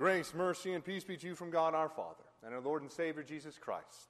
Grace, mercy, and peace be to you from God our Father and our Lord and Savior Jesus Christ.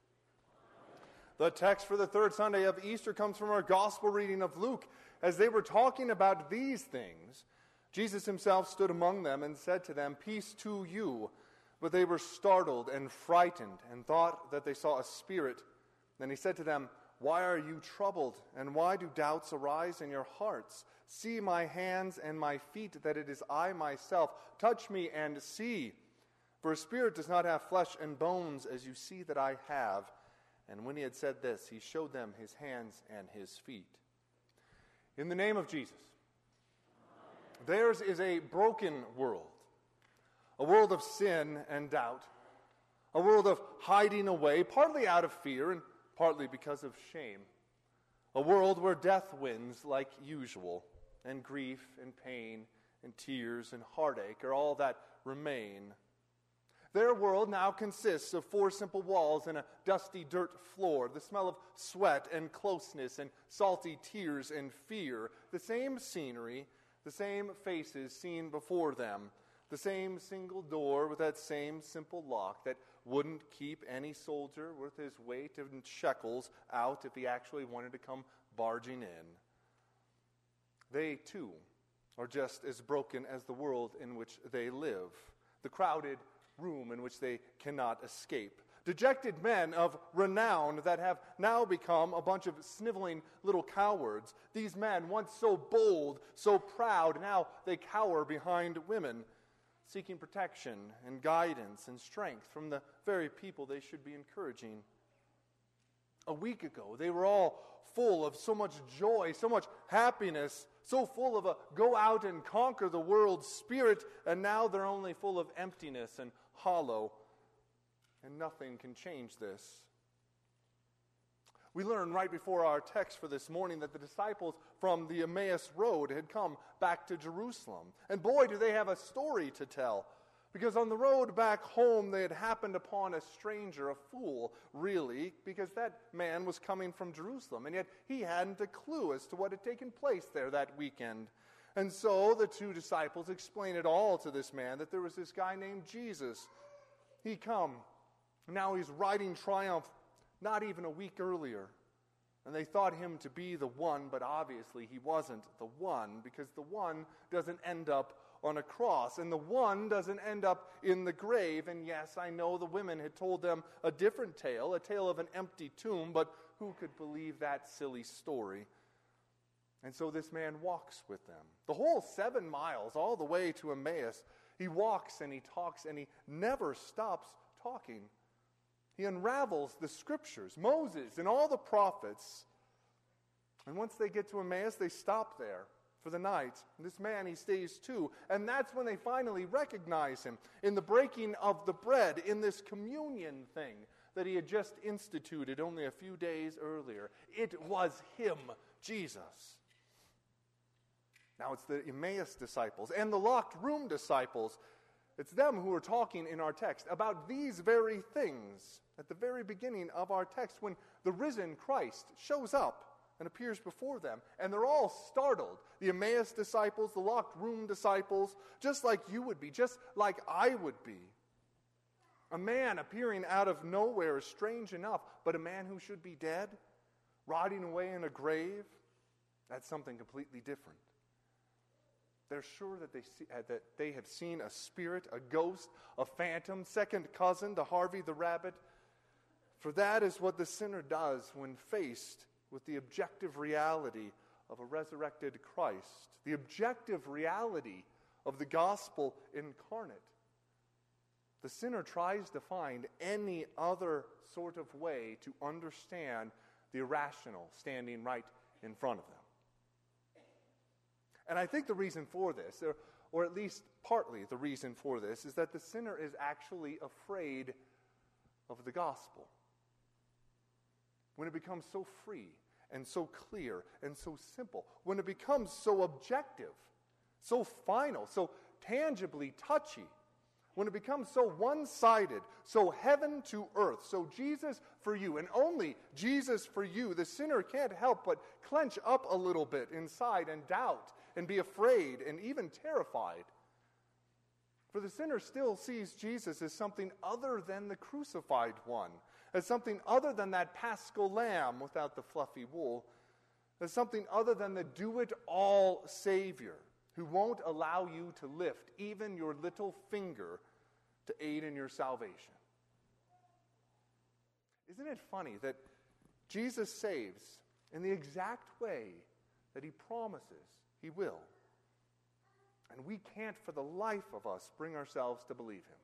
The text for the third Sunday of Easter comes from our gospel reading of Luke. As they were talking about these things, Jesus himself stood among them and said to them, "Peace to you." But they were startled and frightened and thought that they saw a spirit. Then he said to them, "Why are you troubled, and why do doubts arise in your hearts? See my hands and my feet, that it is I myself. Touch me and see. For a spirit does not have flesh and bones, as you see that I have." And when he had said this, he showed them his hands and his feet. In the name of Jesus. Amen. Theirs is a broken world, a world of sin and doubt, a world of hiding away, partly out of fear and partly because of shame. A world where death wins like usual, and grief and pain and tears and heartache are all that remain. Their world now consists of 4 simple walls and a dusty dirt floor, the smell of sweat and closeness and salty tears and fear, the same scenery, the same faces seen before them, the same single door with that same simple lock that wouldn't keep any soldier worth his weight in shekels out if he actually wanted to come barging in. They, too, are just as broken as the world in which they live, the crowded room in which they cannot escape. Dejected men of renown that have now become a bunch of sniveling little cowards. These men, once so bold, so proud, now they cower behind women, seeking protection and guidance and strength from the very people they should be encouraging. A week ago, they were all full of so much joy, so much happiness, so full of a go out and conquer the world spirit, and now they're only full of emptiness and hollow, and nothing can change this. We learn right before our text for this morning that the disciples from the Emmaus Road had come back to Jerusalem. And boy, do they have a story to tell. Because on the road back home, they had happened upon a stranger, a fool, really, because that man was coming from Jerusalem. And yet he hadn't a clue as to what had taken place there that weekend. And so the 2 disciples explained it all to this man, that there was this guy named Jesus. He'd come. Now he's riding triumph not even a week earlier. And they thought him to be the one, but obviously he wasn't the one, because the one doesn't end up on a cross, and the one doesn't end up in the grave. And yes, I know the women had told them a different tale, a tale of an empty tomb, but who could believe that silly story? And so this man walks with them. The whole 7 miles, all the way to Emmaus, he walks and he talks, and he never stops talking. He unravels the scriptures, Moses and all the prophets. And once they get to Emmaus, they stop there for the night. And this man, he stays too. And that's when they finally recognize him in the breaking of the bread, in this communion thing that he had just instituted only a few days earlier. It was him, Jesus. Now it's the Emmaus disciples and the locked room disciples. It's them who are talking in our text about these very things at the very beginning of our text when the risen Christ shows up and appears before them. And they're all startled. The Emmaus disciples, the locked room disciples, just like you would be, just like I would be. A man appearing out of nowhere is strange enough, but a man who should be dead, rotting away in a grave, that's something completely different. They're sure that they have seen a spirit, a ghost, a phantom, second cousin to Harvey the Rabbit. For that is what the sinner does when faced with the objective reality of a resurrected Christ, the objective reality of the gospel incarnate. The sinner tries to find any other sort of way to understand the irrational standing right in front of them. And I think the reason for this, or at least partly the reason for this, is that the sinner is actually afraid of the gospel. When it becomes so free and so clear and so simple, when it becomes so objective, so final, so tangibly touchy, when it becomes so one-sided, so heaven to earth, so Jesus for you, and only Jesus for you, the sinner can't help but clench up a little bit inside and doubt and be afraid and even terrified. For For the sinner still sees Jesus as something other than the crucified one, as something other than that paschal lamb without the fluffy wool, as something other than the do-it-all Savior who won't allow you to lift even your little finger to aid in your salvation. Isn't it funny that Jesus saves in the exact way that he promises he will? And we can't for the life of us bring ourselves to believe him.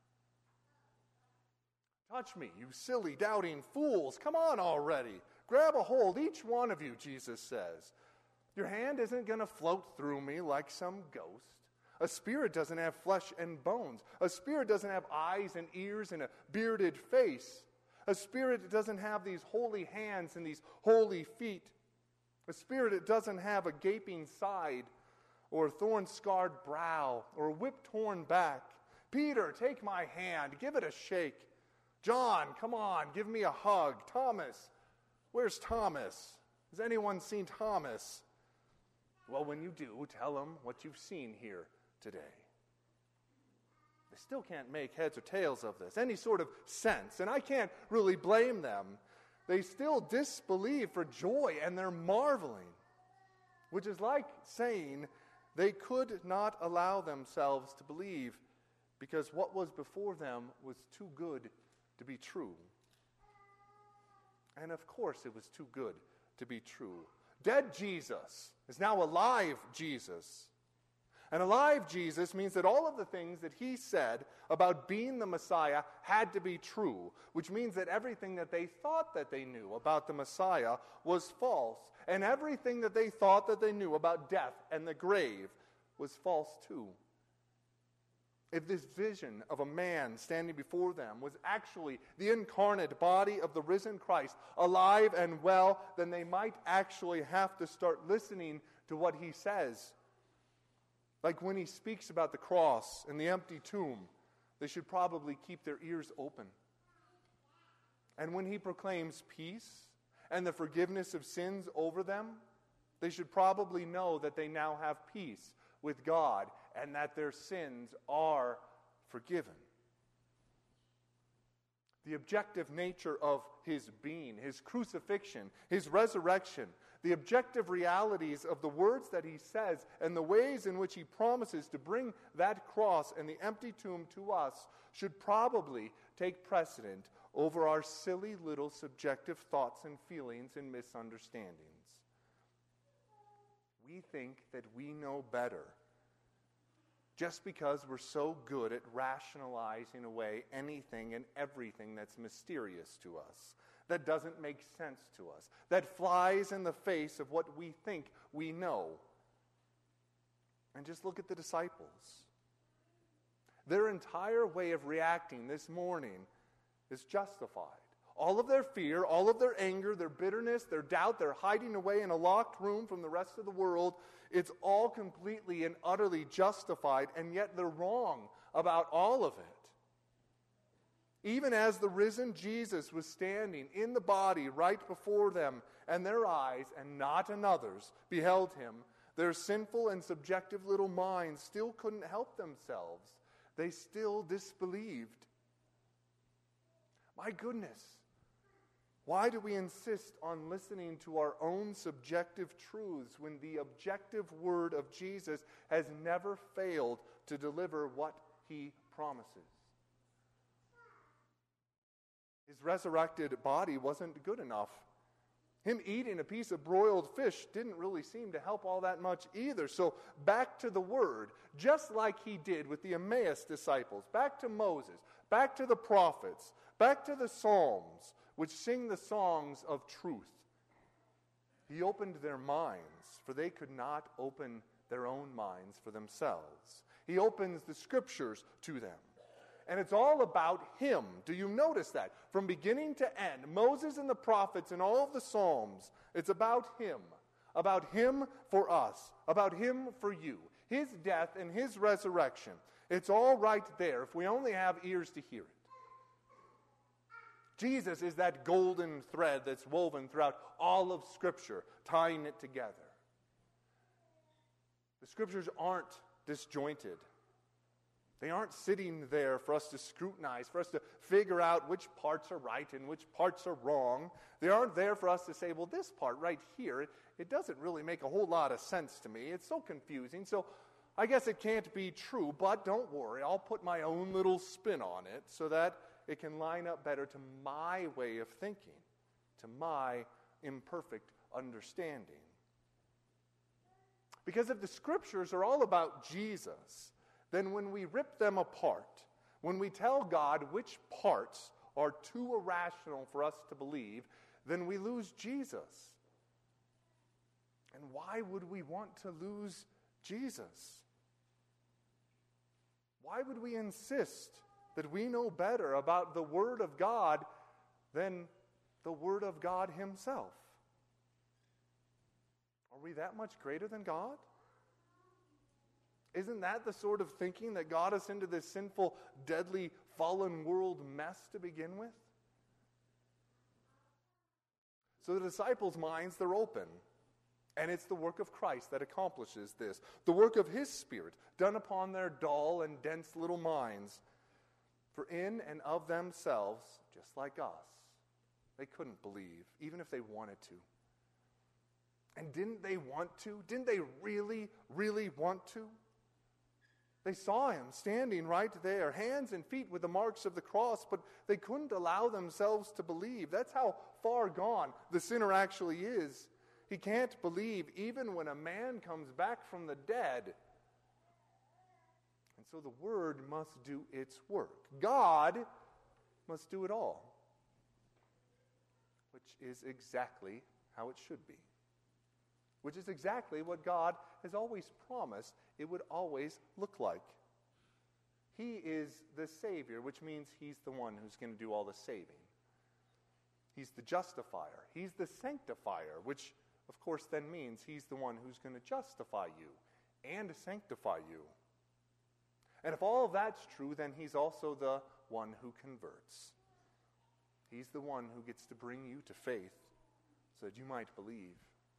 Touch me, you silly, doubting fools. Come on already. Grab a hold, each one of you, Jesus says. Your hand isn't going to float through me like some ghost. A spirit doesn't have flesh and bones. A spirit doesn't have eyes and ears and a bearded face. A spirit doesn't have these holy hands and these holy feet. A spirit doesn't have a gaping side or a thorn-scarred brow or a whip-torn back. Peter, take my hand. Give it a shake. John, come on, give me a hug. Thomas, where's Thomas? Has anyone seen Thomas? Well, when you do, tell them what you've seen here today. They still can't make heads or tails of this, any sort of sense, and I can't really blame them. They still disbelieve for joy, and they're marveling, which is like saying they could not allow themselves to believe because what was before them was too good to be true. And of course it was too good to be true. Dead Jesus is now alive Jesus. And alive Jesus means that all of the things that he said about being the Messiah had to be true, which means that everything that they thought that they knew about the Messiah was false, and everything that they thought that they knew about death and the grave was false too. If this vision of a man standing before them was actually the incarnate body of the risen Christ, alive and well, then they might actually have to start listening to what he says. Like when he speaks about the cross and the empty tomb, they should probably keep their ears open. And when he proclaims peace and the forgiveness of sins over them, they should probably know that they now have peace with God and that their sins are forgiven. The objective nature of his being, his crucifixion, his resurrection, the objective realities of the words that he says and the ways in which he promises to bring that cross and the empty tomb to us should probably take precedent over our silly little subjective thoughts and feelings and misunderstandings. We think that we know better just because we're so good at rationalizing away anything and everything that's mysterious to us, that doesn't make sense to us, that flies in the face of what we think we know. And just look at the disciples. Their entire way of reacting this morning is justified. All of their fear, all of their anger, their bitterness, their doubt, their hiding away in a locked room from the rest of the world, it's all completely and utterly justified, and yet they're wrong about all of it. Even as the risen Jesus was standing in the body right before them, and their eyes, and not another's, beheld him, their sinful and subjective little minds still couldn't help themselves. They still disbelieved. My goodness, why do we insist on listening to our own subjective truths when the objective word of Jesus has never failed to deliver what he promises? His resurrected body wasn't good enough. Him eating a piece of broiled fish didn't really seem to help all that much either. So back to the word, just like he did with the Emmaus disciples, back to Moses, back to the prophets, back to the Psalms, which sing the songs of truth. He opened their minds, for they could not open their own minds for themselves. He opens the scriptures to them. And it's all about him. Do you notice that? From beginning to end, Moses and the prophets and all of the Psalms, it's about him for us, about him for you, his death and his resurrection. It's all right there if we only have ears to hear it. Jesus is that golden thread that's woven throughout all of Scripture, tying it together. The Scriptures aren't disjointed. They aren't sitting there for us to scrutinize, for us to figure out which parts are right and which parts are wrong. They aren't there for us to say, well, this part right here, it doesn't really make a whole lot of sense to me. It's so confusing, so I guess it can't be true, but don't worry, I'll put my own little spin on it so that it can line up better to my way of thinking, to my imperfect understanding. Because if the Scriptures are all about Jesus, then when we rip them apart, when we tell God which parts are too irrational for us to believe, then we lose Jesus. And why would we want to lose Jesus? Why would we insist that we know better about the Word of God than the Word of God Himself? Are we that much greater than God? Isn't that the sort of thinking that got us into this sinful, deadly, fallen world mess to begin with? So the disciples' minds, they're open. And it's the work of Christ that accomplishes this. The work of His Spirit, done upon their dull and dense little minds. For in and of themselves, just like us, they couldn't believe, even if they wanted to. And didn't they want to? Didn't they really, really want to? They saw Him standing right there, hands and feet with the marks of the cross, but they couldn't allow themselves to believe. That's how far gone the sinner actually is. He can't believe even when a man comes back from the dead. And so the Word must do its work. God must do it all, which is exactly how it should be. Which is exactly what God has always promised it would always look like. He is the Savior, which means He's the one who's going to do all the saving. He's the justifier. He's the sanctifier, which of course then means He's the one who's going to justify you and sanctify you. And if all of that's true, then He's also the one who converts. He's the one who gets to bring you to faith so that you might believe.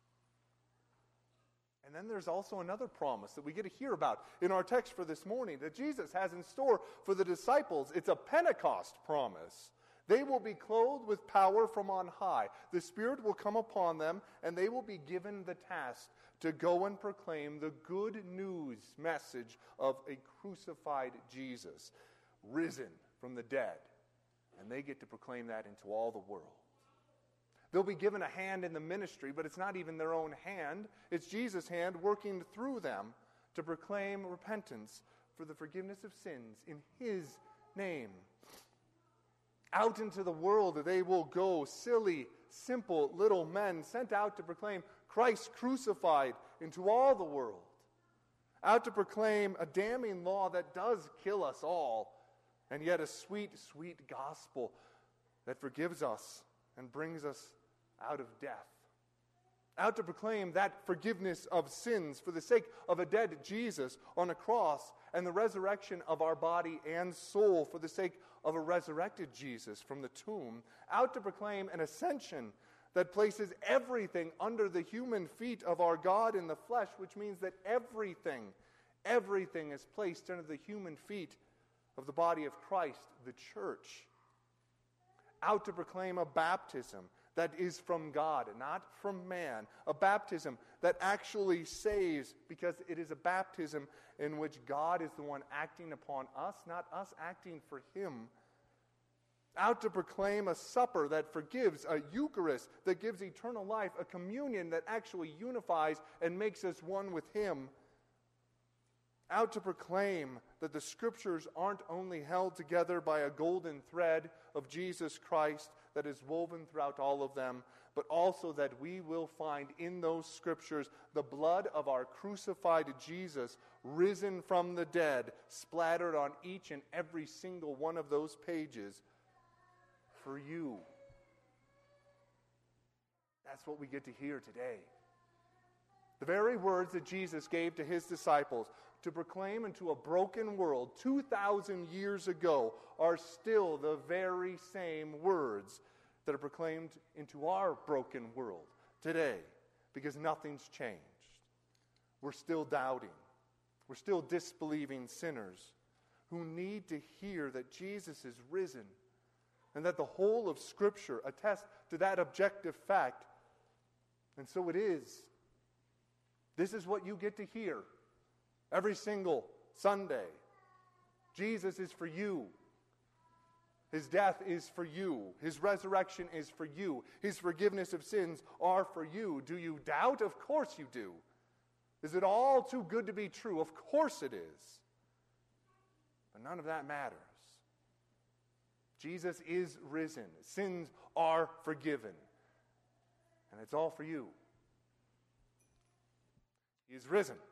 And then there's also another promise that we get to hear about in our text for this morning that Jesus has in store for the disciples. It's a Pentecost promise. They will be clothed with power from on high. The Spirit will come upon them, and they will be given the task to go and proclaim the good news message of a crucified Jesus, risen from the dead. And they get to proclaim that into all the world. They'll be given a hand in the ministry, but it's not even their own hand. It's Jesus' hand working through them to proclaim repentance for the forgiveness of sins in His name. Out into the world they will go, silly, simple little men sent out to proclaim Christ crucified into all the world. Out to proclaim a damning law that does kill us all, and yet a sweet, sweet gospel that forgives us and brings us out of death. Out to proclaim that forgiveness of sins for the sake of a dead Jesus on a cross and the resurrection of our body and soul for the sake of a resurrected Jesus from the tomb. Out to proclaim an ascension that places everything under the human feet of our God in the flesh, which means that everything is placed under the human feet of the body of Christ, the church. Out to proclaim a baptism that is from God, not from man. A baptism that actually saves, because it is a baptism in which God is the one acting upon us, not us acting for Him. Out to proclaim a supper that forgives, a Eucharist that gives eternal life, a communion that actually unifies and makes us one with Him. Out to proclaim that the Scriptures aren't only held together by a golden thread of Jesus Christ that is woven throughout all of them, but also that we will find in those Scriptures the blood of our crucified Jesus, risen from the dead, splattered on each and every single one of those pages for you. That's what we get to hear today. The very words that Jesus gave to His disciples to proclaim into a broken world 2,000 years ago are still the very same words that are proclaimed into our broken world today, because nothing's changed. We're still doubting. We're still disbelieving sinners who need to hear that Jesus is risen and that the whole of Scripture attests to that objective fact. And so it is. This is what you get to hear every single Sunday. Jesus is for you. His death is for you. His resurrection is for you. His forgiveness of sins are for you. Do you doubt? Of course you do. Is it all too good to be true? Of course it is. But none of that matters. Jesus is risen. Sins are forgiven. And it's all for you. He is risen.